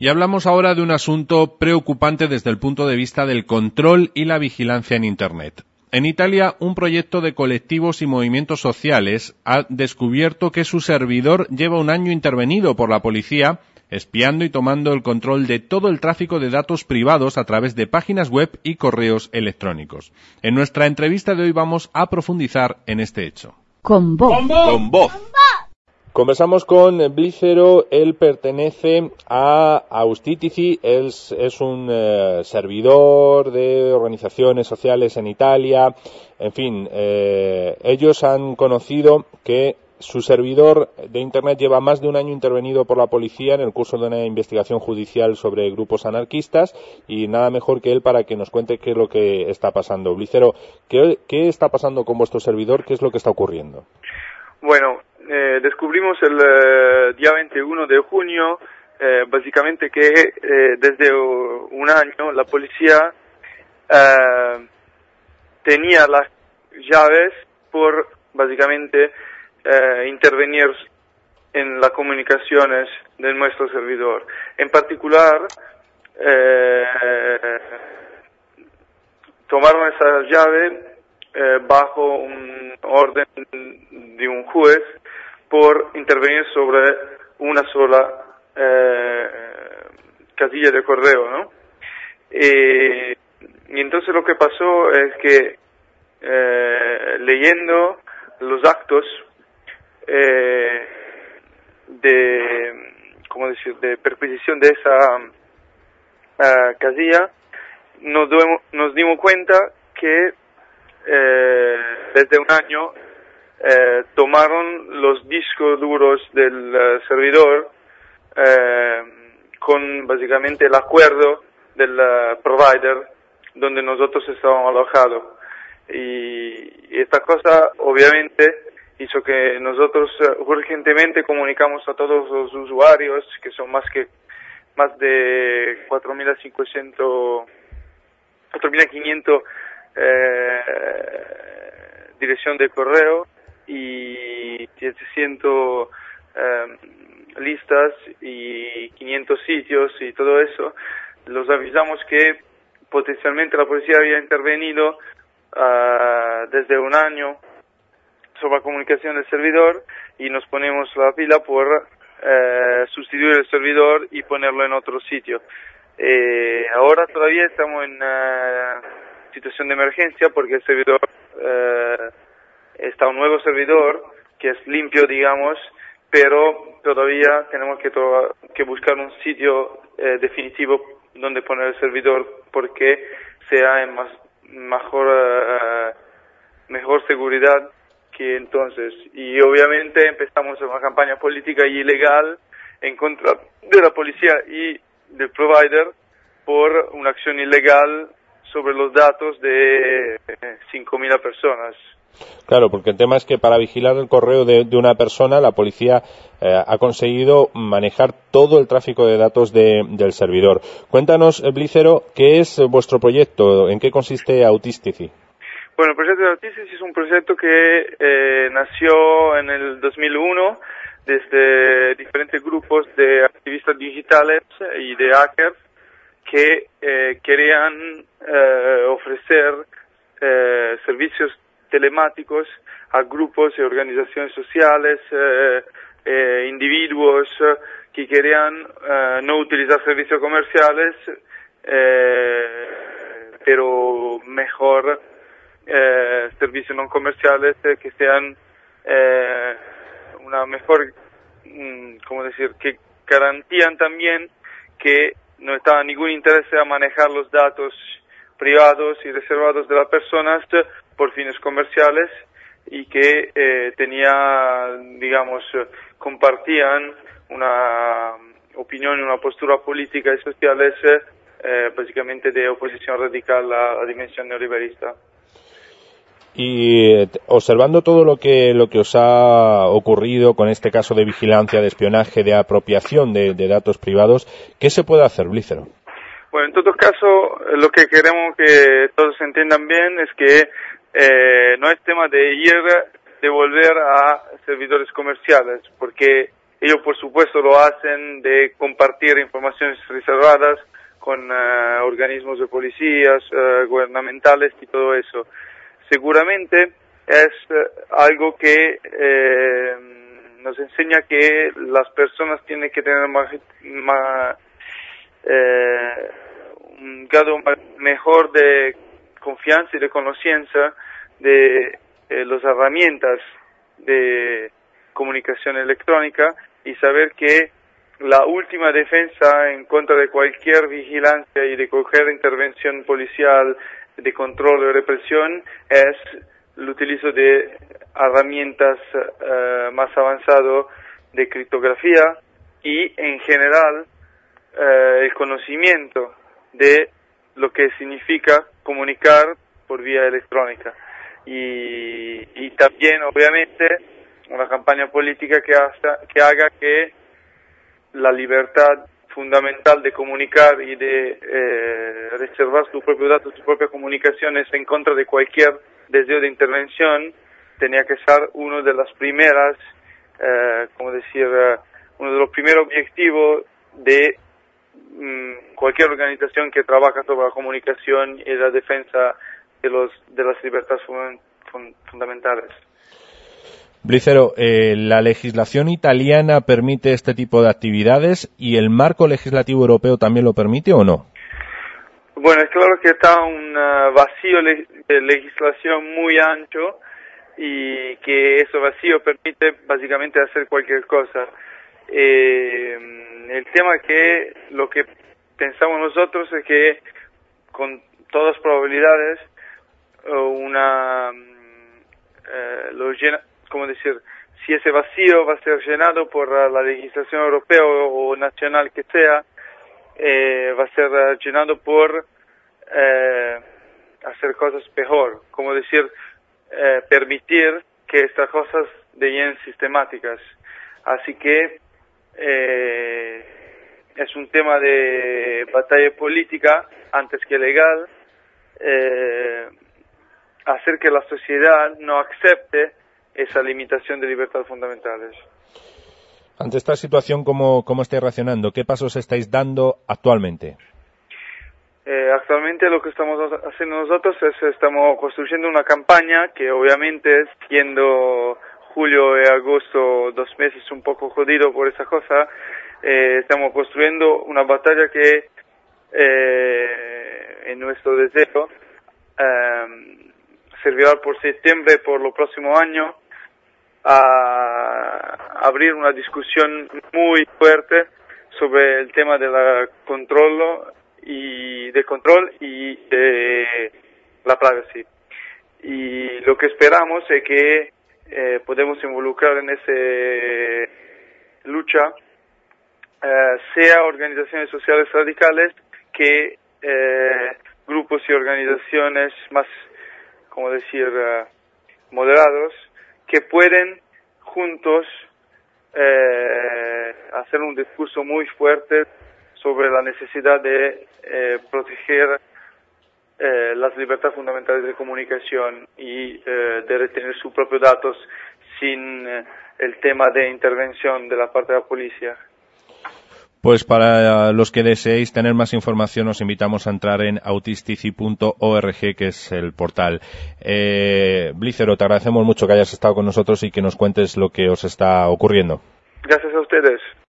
Y hablamos ahora de un asunto preocupante desde el punto de vista del control y la vigilancia en Internet. En Italia, un proyecto de colectivos y movimientos sociales ha descubierto que su servidor lleva un año intervenido por la policía, espiando y tomando el control de todo el tráfico de datos privados a través de páginas web y correos electrónicos. En nuestra entrevista de hoy vamos a profundizar en este hecho. Con voz. Con voz. Conversamos con Blícero, él pertenece a Austitici, es un servidor de organizaciones sociales en Italia, en fin, ellos han conocido que su servidor de Internet lleva más de un año intervenido por la policía en el curso de una investigación judicial sobre grupos anarquistas y nada mejor que él para que nos cuente qué es lo que está pasando. Blícero, ¿qué está pasando con vuestro servidor? ¿Qué es lo que está ocurriendo? Bueno, descubrimos el día 21 de junio, básicamente que desde un año la policía tenía las llaves por básicamente intervenir en las comunicaciones de nuestro servidor. En particular, tomaron esa llave bajo un orden de un juez por intervenir sobre una sola casilla de correo, ¿no? Y entonces lo que pasó es que leyendo los actos de perquisición de esa casilla, nos dimos cuenta que desde un año tomaron los discos duros del servidor con básicamente el acuerdo del provider donde nosotros estábamos alojados. Y esta cosa obviamente hizo que nosotros urgentemente comunicamos a todos los usuarios, que son más de 4.500 dirección de correo y 700 listas y 500 sitios y todo eso. Los avisamos que potencialmente la policía había intervenido desde un año sobre la comunicación del servidor y nos ponemos la pila por sustituir el servidor y ponerlo en otro sitio. Ahora todavía estamos en situación de emergencia porque el servidor está un nuevo servidor que es limpio, digamos, pero todavía tenemos que buscar un sitio definitivo donde poner el servidor porque sea en mejor seguridad que entonces. Y obviamente empezamos una campaña política y ilegal en contra de la policía y del provider por una acción ilegal sobre los datos de 5.000 personas. Claro, porque el tema es que para vigilar el correo de una persona, la policía ha conseguido manejar todo el tráfico de datos del servidor. Cuéntanos, Blícero, ¿qué es vuestro proyecto? ¿En qué consiste Austitici? Bueno, el proyecto de Austitici es un proyecto que nació en el 2001 desde diferentes grupos de activistas digitales y de hackers que querían ofrecer servicios telemáticos a grupos y organizaciones sociales, individuos que querían no utilizar servicios comerciales, pero mejor servicios no comerciales que sean una mejor, que garantían también que no estaba ningún interés a manejar los datos privados y reservados de las personas por fines comerciales y que compartían una opinión y una postura política y sociales básicamente de oposición radical a la dimensión neoliberista. Y observando todo lo que os ha ocurrido con este caso de vigilancia, de espionaje, de apropiación de datos privados, ¿qué se puede hacer, Blícero? Bueno, en todo caso, lo que queremos que todos entiendan bien es que no es tema de volver a servidores comerciales, porque Ellos, por supuesto, lo hacen de compartir informaciones reservadas con organismos de policías, gubernamentales y todo eso. Seguramente es algo que nos enseña que las personas tienen que tener un grado mejor de confianza y de conciencia de las herramientas de comunicación electrónica y saber que la última defensa en contra de cualquier vigilancia y de cualquier intervención policial, de control o represión, es el utilizo de herramientas más avanzadas de criptografía y, en general, el conocimiento de lo que significa comunicar por vía electrónica. Y también, obviamente, una campaña política que haga que la libertad fundamental de comunicar y de reservar sus propios datos, sus propias comunicaciones en contra de cualquier deseo de intervención, tenía que ser uno de las primeras, uno de los primeros objetivos de cualquier organización que trabaja sobre la comunicación y la defensa de las libertades fundamentales. Blícero, la legislación italiana permite este tipo de actividades y el marco legislativo europeo también lo permite ¿o no? Bueno, es claro que está un vacío de legislación muy ancho y que ese vacío permite básicamente hacer cualquier cosa. El tema que lo que pensamos nosotros es que con todas probabilidades si ese vacío va a ser llenado por la legislación europea o nacional que sea, va a ser llenado por hacer cosas peor, permitir que estas cosas devienen sistemáticas. Así que es un tema de batalla política antes que legal, hacer que la sociedad no acepte esa limitación de libertades fundamentales. Ante esta situación, ¿cómo estáis reaccionando? ¿Qué pasos estáis dando actualmente? Actualmente lo que estamos haciendo nosotros es estamos construyendo una campaña que obviamente siendo julio y agosto 2 meses un poco jodido por esa cosa, estamos construyendo una batalla que en nuestro deseo servirá por septiembre, por lo próximo año, a abrir una discusión muy fuerte sobre el tema de la control y de la privacy. Y lo que esperamos es que podemos involucrar en esa lucha sea organizaciones sociales radicales que grupos y organizaciones más, moderados, que pueden juntos hacer un discurso muy fuerte sobre la necesidad de proteger las libertades fundamentales de comunicación y de retener sus propios datos sin el tema de intervención de la parte de la policía. Pues para los que deseéis tener más información os invitamos a entrar en autisticity.org, que es el portal. Blícero, te agradecemos mucho que hayas estado con nosotros y que nos cuentes lo que os está ocurriendo. Gracias a ustedes.